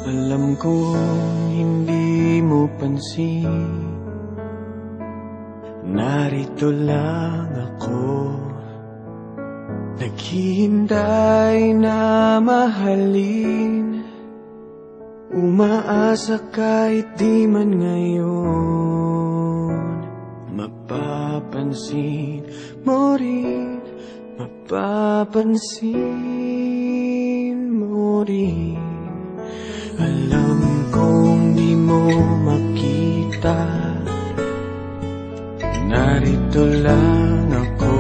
Alam kong hindi mo pansin, narito lang ako, naghihintay na mahalin, umaasa kahit di man ngayon. Mapapansin mo rin, mapapansin mo rin. Alam kong di mo makita, narito lang ako,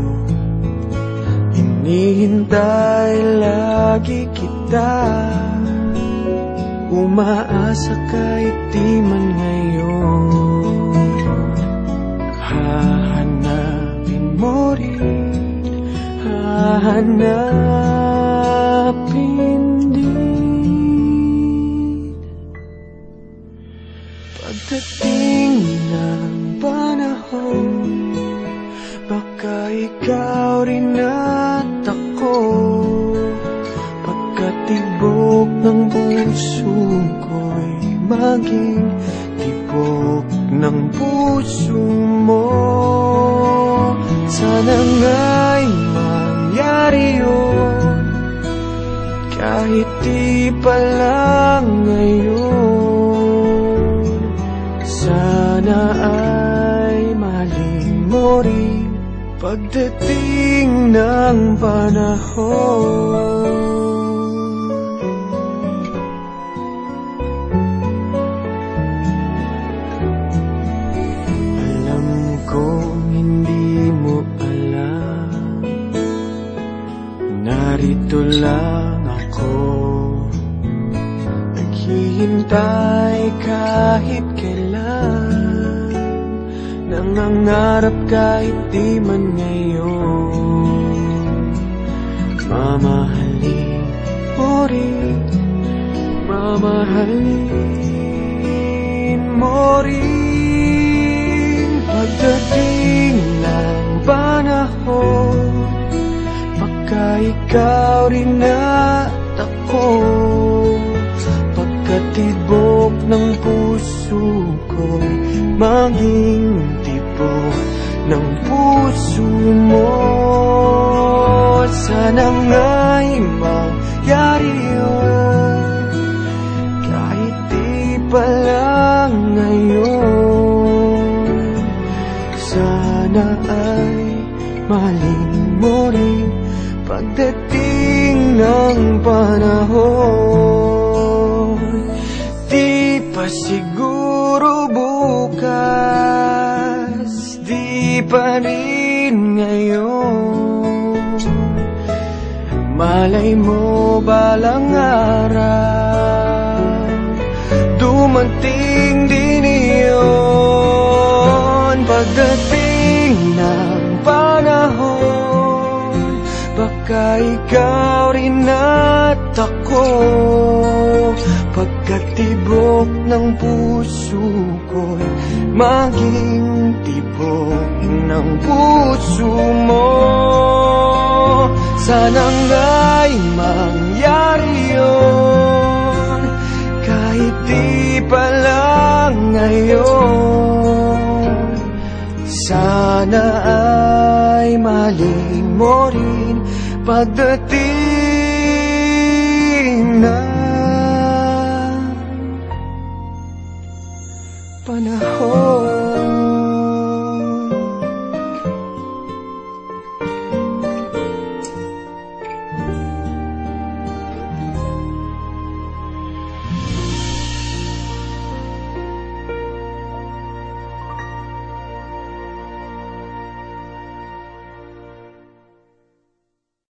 hinihintay lagi kita, umaasa kahit di man ngayon. Hahanapin mo rin, hahanapin din. Pagdating ng panahon, baka ikaw rin at ako, pagkatibok ng puso ko'y maging tibok ng puso mo. Sana nga'y mangyari yun, kahit di pa lang ngayon. Sana ay mahalin mo rin pagdating ng panahon. Alam kong hindi mo alam, narito lang ako, naghihintay kahit kailan, nangangarap kahit di man ngayon. Mamahalin mo rin, mamahalin mo rin pagdating ng panahon, baka ikaw rin at ako, pagkatibok ng puso ko'y maging tibok ng puso mo. Sana nga'y mangyari yun, kahit di pa lang ngayon. Sana ay mahalin mo rin pagdating ng panahon. Di pa siguro bukas, di pa rin ngayon. Malay mo balang araw, dumating din iyon. Pagdating ng panahon, baka ikaw rin at ako, pagkatibok ng puso ko'y maging tibok ng puso mo. Sana nga'y mangyari yun, kahit di pa lang ngayon. Sana ay mahalin mo rin pagdating ng panahon.